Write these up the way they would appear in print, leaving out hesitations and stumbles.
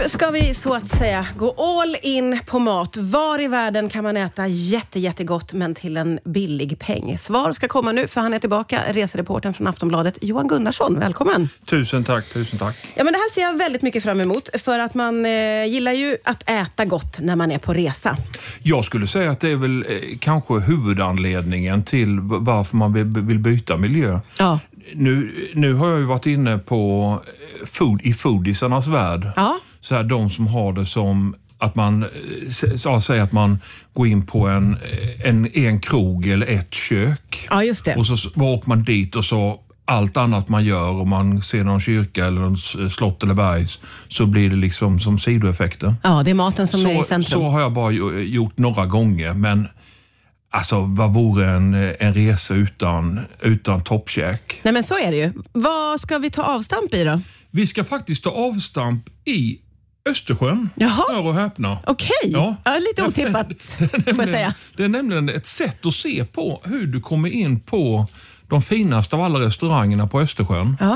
Nu ska vi så att säga gå all in på mat. Var i världen kan man äta jättegott men till en billig peng? Svar ska komma nu, för han är tillbaka. Resereporten från Aftonbladet, Johan Gunnarsson. Välkommen. Tusen tack. Ja, men det här ser jag väldigt mycket fram emot, för att man gillar ju att äta gott när man är på resa. Jag skulle säga att det är väl kanske huvudanledningen till varför man vill byta miljö. Ja. Nu har jag ju varit inne på foodisarnas värld. Ja. Så här, de som har det som att man säger att man går in på en krog eller ett kök. Ja, just det. Och så åker man dit och så allt annat man gör, och man ser någon kyrka eller någon slott eller bergs, så blir det liksom som sidoeffekter. Ja, det är maten som är i centrum. Så har jag bara gjort några gånger, men alltså, vad vore en resa utan toppkäk? Nej, men så är det ju. Vad ska vi ta avstamp i då? Vi ska faktiskt ta avstamp i Östersjön. Jaha. Hör och häpna. Okej. Ja. Ja, lite otippat, får jag säga. Det är nämligen ett sätt att se på hur du kommer in på de finaste av alla restaurangerna på Östersjön. Ja.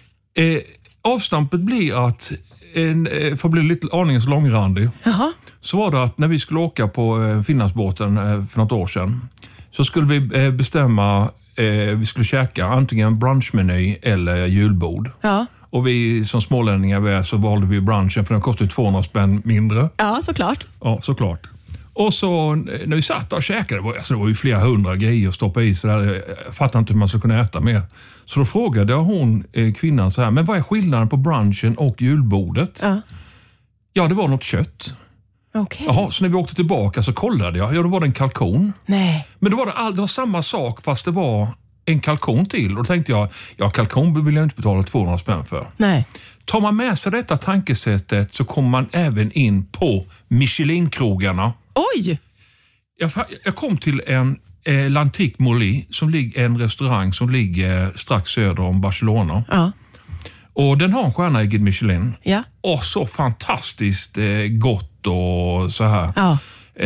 Avstampet blir att, för att bli lite aningens långrandig, Jaha. så var det att när vi skulle åka på Finlandsbåten för något år sedan, så skulle vi bestämma, vi skulle käka antingen brunchmeny eller julbord. Ja. Och vi som smålänningar så valde vi brunchen, för den kostade 200 spänn mindre. Ja, såklart. Ja, såklart. Och så när vi satt och käkade, det var ju flera hundra grejer att stoppa i, så där, jag fattade inte hur man skulle kunna äta mer. Så då frågade jag kvinnan så här, men vad är skillnaden på brunchen och julbordet? Ja. Ja, det var något kött. Okej. Jaha, så när vi åkte tillbaka så kollade jag. Ja, då var det en kalkon. Nej. Men då var det var samma sak, fast det var en kalkon till. Och då tänkte jag, ja, kalkon vill jag inte betala 200 spänn för. Nej. Tar man med sig detta tankesättet så kommer man även in på Michelin-krogarna. Oj! Jag kom till en L'Antique Molly, en restaurang som ligger strax söder om Barcelona. Ja. Och den har en stjärna i Guide Michelin. Ja. Och så fantastiskt gott och så här. Ja.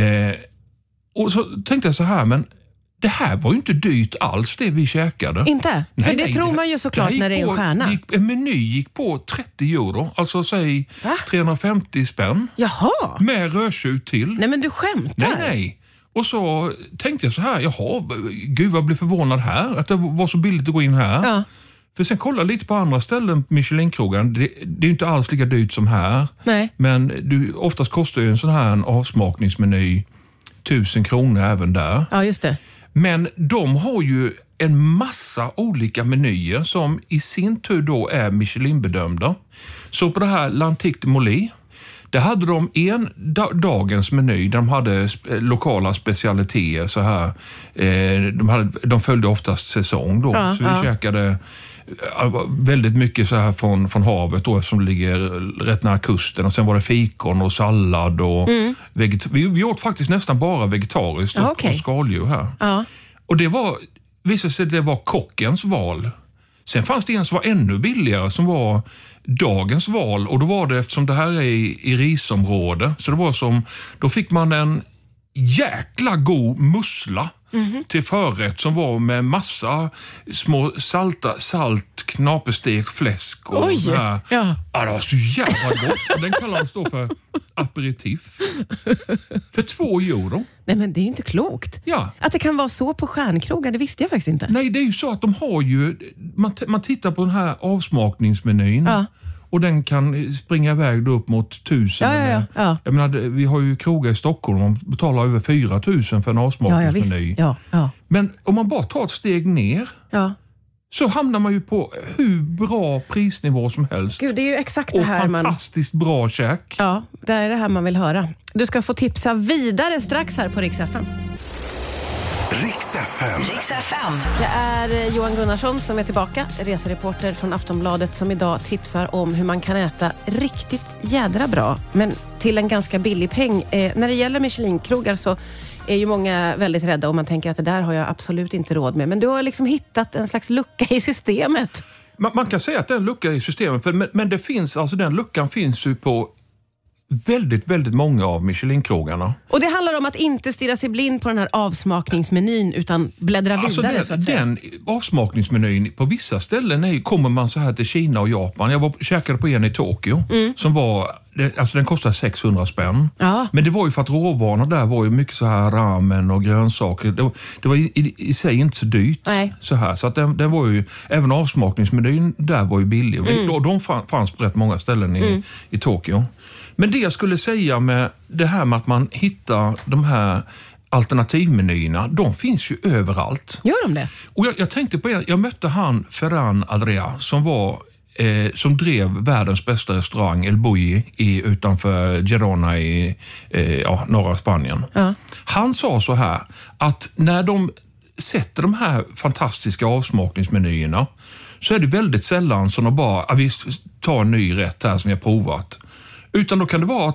Och så tänkte jag så här, men det här var ju inte dyrt alls, det vi käkade. Inte? För det tror man ju såklart när det är en stjärna. En meny gick på 30 euro, alltså säg 350 spänn. Jaha. Med rödtjut till. Nej, men du skämtar. Nej. Och så tänkte jag så här, jaha, gud vad blev förvånad här, att det var så billigt att gå in här. Ja. För sen kolla lite på andra ställen på Michelin-krogen. Det är inte alls lika dyrt som här. Nej. Men oftast kostar ju en sån här avsmakningsmeny 1000 kronor även där. Ja, just det. Men de har ju en massa olika menyer som i sin tur då är Michelin-bedömda. Så på det här L'Antique Molly, där hade de en dagens meny där de hade lokala specialiteter så här. De följde oftast säsong då. Ja, så vi käkade väldigt mycket så här från havet då, eftersom det ligger rätt nära kusten. Och sen var det fikon och sallad och vi åt faktiskt nästan bara vegetariskt och skaldjur här. Ja. Och visade sig det var kockens val. Sen fanns det en som var ännu billigare som var dagens val, och då var det, eftersom det här är i risområde, så det var då fick man en jäkla god mussla till förrätt som var med massa små salt knapestek fläsk och oj, här. Ja, det var så jävla gott. Den kallas då för aperitif. För 2 euro. Nej, men det är ju inte klokt. Ja. Att det kan vara så på stjärnkrogar, det visste jag faktiskt inte. Nej, det är ju så att de har ju, man tittar på den här avsmakningsmenyn. Ja. Och den kan springa iväg upp mot 1000. Ja. Jag menar, vi har ju krogar i Stockholm, man betalar över 4000 för en avsmakningsmeny. Ja. Men om man bara tar ett steg ner, så hamnar man ju på hur bra prisnivå som helst. Gud, det är ju exakt det här. Och fantastiskt bra käk. Ja, det är det här man vill höra. Du ska få tipsa vidare strax här på Rix FM. Rix FM. Det är Johan Gunnarsson som är tillbaka, resereporter från Aftonbladet, som idag tipsar om hur man kan äta riktigt jädra bra, men till en ganska billig peng. När det gäller Michelin-krogar så är ju många väldigt rädda och man tänker att det där har jag absolut inte råd med. Men du har liksom hittat en slags lucka i systemet. Man kan säga att det är en lucka i systemet, men det finns, alltså den luckan finns ju på väldigt, väldigt många av Michelin-krogarna. Och det handlar om att inte stirra sig blind på den här avsmakningsmenyn utan bläddra vidare så att säga. Den avsmakningsmenyn på vissa ställen kommer man så här till Kina och Japan. Jag käkade på en i Tokyo som var Den kostar 600 spänn. Ja. Men det var ju för att råvarorna där var ju mycket så här ramen och grönsaker. Det var i sig inte så dyrt. Nej. Så här. Så att den var ju, även avsmakningsmenyn där var ju billig. De fanns på rätt många ställen i Tokyo. Men det jag skulle säga med det här med att man hittar de här alternativmenyerna, de finns ju överallt. Gör de det? Och jag tänkte på jag mötte han Ferran Adrià som drev världens bästa restaurang El Bulli utanför Girona i norra Spanien. Ja. Han sa så här att när de sätter de här fantastiska avsmakningsmenyerna så är det väldigt sällan som de bara visst, ta en ny rätt här som jag provat. Utan då kan det vara att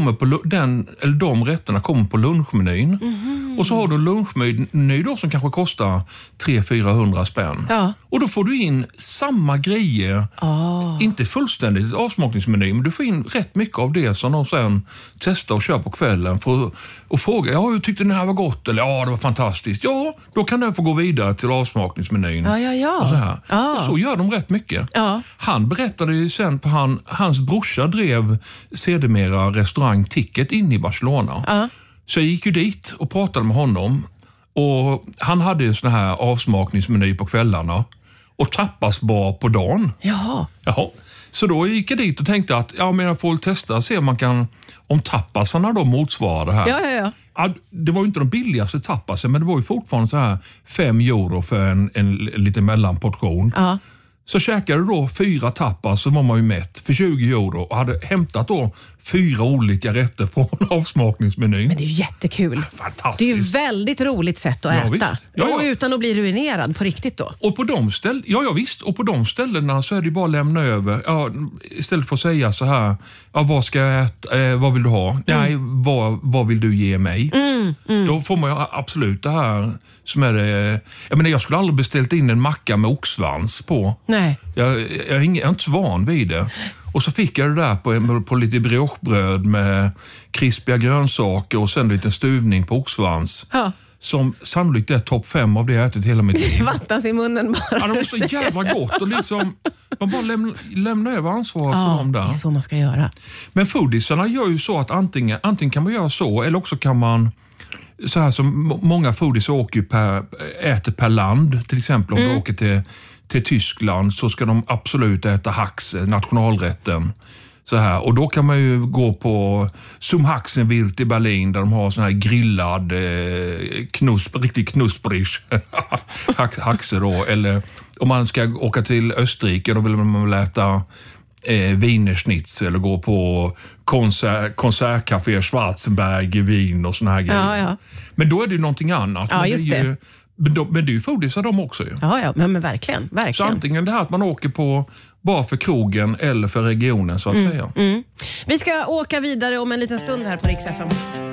de rätterna kommer på lunchmenyn. Och så har du en lunchmeny då som kanske kostar 300-400 spänn. Ja. Och då får du in samma grejer. Inte fullständigt avsmakningsmeny, men du får in rätt mycket av det som de sen testar och kör på kvällen för att fråga, hur tyckte den här var gott? Eller det var fantastiskt. Ja, då kan den få gå vidare till avsmakningsmenyn. Och så här. Och så gör de rätt mycket. Ja. Han berättade ju sen på hans brorsa drev sedermera restaurang Ticket in i Barcelona. Så jag gick ju dit och pratade med honom. Och han hade en sån här avsmakningsmeny på kvällarna. Och tapasbar på dagen. Jaha. Så då gick jag dit och tänkte att jag får testa och se om tapasarna då motsvarar det här. Ja, det var ju inte de billigaste tapasen, men det var ju fortfarande så här 5 euro för en liten mellanportion. Ja. Så käkade du då 4 tapas så var man ju mätt för 20 euro och hade hämtat då 4 olika rätter från avsmakningsmenyn. Men det är ju jättekul. Fantastiskt. Det är ju väldigt roligt sätt att äta. Och utan att bli ruinerad på riktigt då. Och på de visst. Och på de ställena så är det ju bara att lämna över. Istället för att säga så här, vad ska jag äta? Vad vill du ha? Nej, vad vill du ge mig? Då får man ju absolut det här som är det. Jag skulle aldrig beställt in en macka med oxsvans på. Nej. Jag är inte van vid det. Och så fick jag det där på lite briochebröd med krispiga grönsaker och sen lite stuvning på oxsvans. Ja. Som sannolikt är topp 5 av det jag ätit hela mitt liv. Det vattnas i munnen bara. Ja, det var så jävla gott och man bara lämnar över ansvaret på dem där. Det är så man ska göra. Men foodiesarna gör ju så att antingen kan man göra så eller också kan man så här som många foodies äter per land. Till exempel om du åker till Tyskland så ska de absolut äta Haxe, nationalrätten. Så här. Och då kan man ju gå på Zum Haxenwild i Berlin där de har sån här grillad riktig knusprig Haxe då. Eller om man ska åka till Österrike då vill man äta Wienerschnitzel eller gå på konsertcafé Schwarzenberg i Wien och såna här grejer. Ja. Men då är det ju någonting annat. Ja, just det. Men det är ju foodiesar de också ju. Ja, men verkligen. Så antingen det här att man åker på bara för krogen eller för regionen så att säga. Vi ska åka vidare om en liten stund här på Rix FM.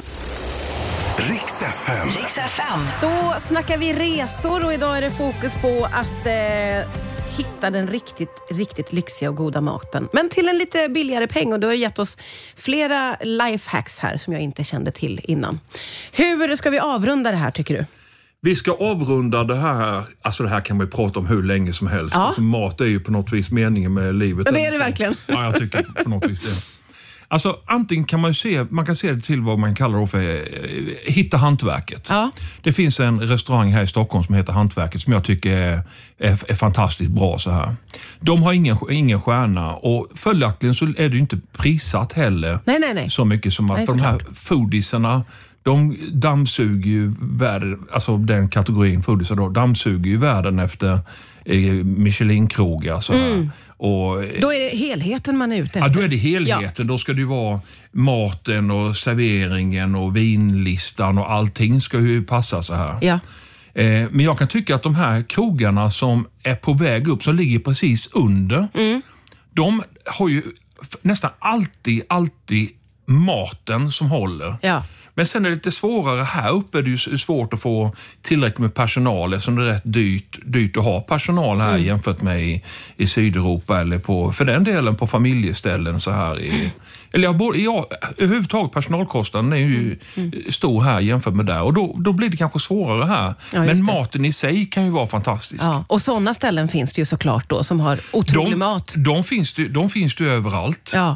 Rix FM. Då snackar vi resor och idag är det fokus på att hitta den riktigt lyxiga och goda maten. Men till en lite billigare peng och du har gett oss flera lifehacks här som jag inte kände till innan. Hur ska vi avrunda det här tycker du? Vi ska avrunda det här, alltså det här kan man ju prata om hur länge som helst. Ja. Alltså mat är ju på något vis meningen med livet. Det är det verkligen. Ja, jag tycker på något vis det. Alltså antingen kan man kan se det till vad man kallar det för hitta hantverket. Ja. Det finns en restaurang här i Stockholm som heter Hantverket som jag tycker är fantastiskt bra så här. De har ingen stjärna och följaktligen så är det ju inte prissatt heller. Nej. Så mycket som att de här foodiesarna de dammsuger ju världen, alltså den kategorin foodiesar då, dammsuger ju världen efter Michelin-krogar så här. Och, då är det helheten man är ute efter. Ja, då är det helheten. Ja. Då ska det ju vara maten och serveringen och vinlistan och allting ska ju passa så här. Ja. Men jag kan tycka att de här krogarna som är på väg upp, som ligger precis under, de har ju nästan alltid maten som håller. Ja. Men sen är det lite svårare. Här uppe är det ju svårt att få tillräckligt med personal eftersom det är rätt dyrt att ha personal här jämfört med i Sydeuropa eller för den delen på familjeställen så här. Överhuvudtaget personalkostnaden är ju stor här jämfört med där. Och då blir det kanske svårare här. Ja, men maten i sig kan ju vara fantastisk. Ja, och sådana ställen finns det ju såklart då som har otrolig mat. De finns ju överallt. Ja.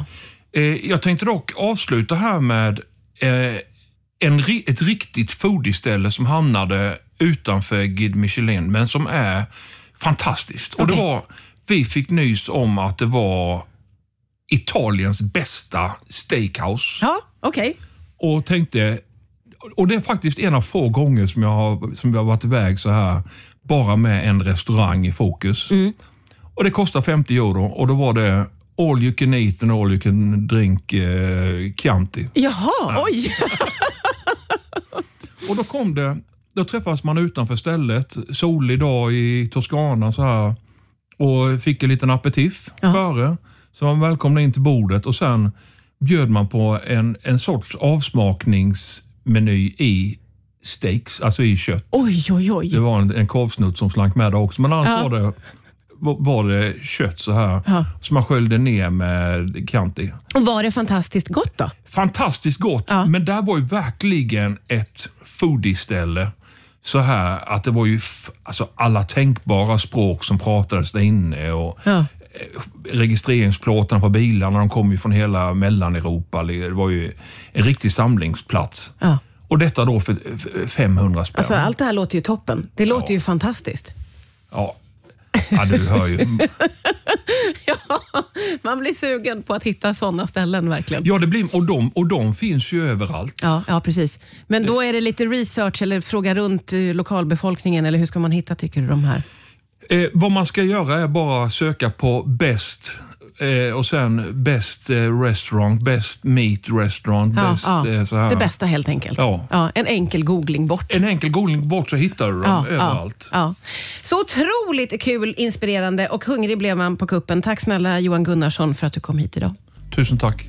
Jag tänkte dock avsluta här med ett riktigt foodie-ställe som hamnade utanför Guide Michelin, men som är fantastiskt. Och det var, vi fick nys om att det var Italiens bästa steakhouse. Ja, okej. Och tänkte, och det är faktiskt en av få gånger som jag har varit iväg så här, bara med en restaurang i fokus. Och det kostar 50 euro och då var det all you can eat and all you can drink Chianti. Jaha, oj! Och då träffades man utanför stället, solig dag i Toscana så här, och fick en liten aperitif före. Så man välkomnade in till bordet och sen bjöd man på en sorts avsmakningsmeny i steaks, alltså i kött. Oj, oj, oj. Det var en korvsnutt som slank med där också, men annars var det kött så här som man sköljde ner med Chianti. Och var det fantastiskt gott då? Fantastiskt gott, men där var ju verkligen ett foodie-ställe så här att det var ju alltså alla tänkbara språk som pratades där inne och registreringsplåtarna på bilarna, de kom ju från hela Mellaneuropa. Det var ju en riktig samlingsplats. Ja. Och detta då för 500 spänn. Alltså allt det här låter ju toppen. Det låter ju fantastiskt. Ja, du hör ju. Ja, man blir sugen på att hitta sådana ställen verkligen. Ja, det blir, och de finns ju överallt. Ja, precis. Men då är det lite research eller fråga runt lokalbefolkningen, eller hur ska man hitta, tycker du, de här? Vad man ska göra är bara söka på best och sen best restaurant, best meat restaurant, best så här. Det bästa helt enkelt. Ja, en enkel googling bort. En enkel googling bort så hittar du dem överallt. Ja. Så otroligt kul, inspirerande och hungrig blev man på kuppen. Tack snälla Johan Gunnarsson för att du kom hit idag. Tusen tack.